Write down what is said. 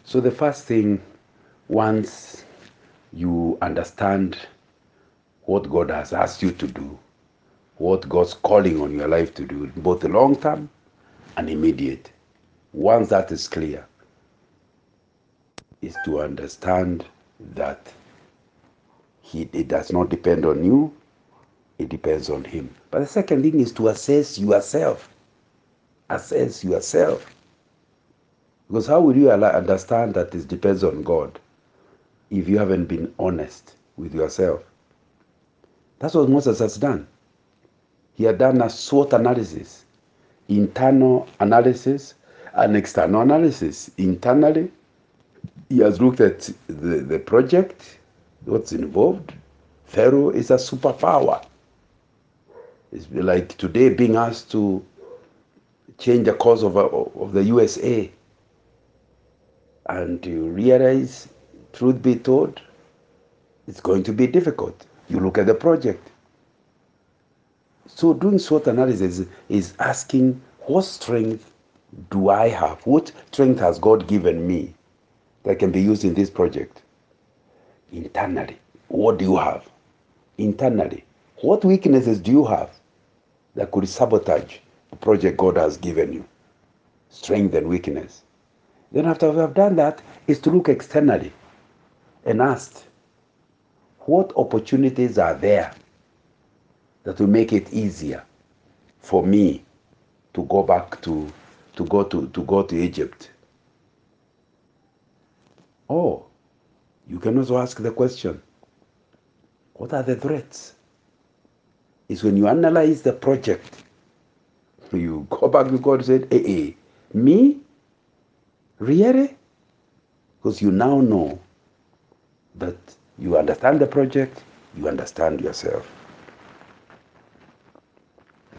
So the first thing, once you understand what God has asked you to do, what God's calling on your life to do, both the long term and immediate, once that is clear, is to understand that it does not depend on you, it depends on Him. But the second thing is to assess yourself. Assess yourself. Because how will you understand that it depends on God if you haven't been honest with yourself? That's what Moses has done. He had done a SWOT analysis, internal analysis and external analysis. Internally, he has looked at the project, what's involved. Pharaoh is a superpower. It's like today being asked to change the course of the USA. And you realize, truth be told, it's going to be difficult. You look at the project. So doing SWOT analysis is asking, what strength do I have? What strength has God given me that can be used in this project? Internally, what do you have? Internally, what weaknesses do you have that could sabotage the project God has given you? Strength and weakness. Then after we have done that, is to look externally and ask, what opportunities are there that will make it easier for me to go back to Egypt? Or you can also ask the question, what are the threats? Is when you analyze the project, you go back to God and say, hey, me? Really? Because you now know that you understand the project, you understand yourself.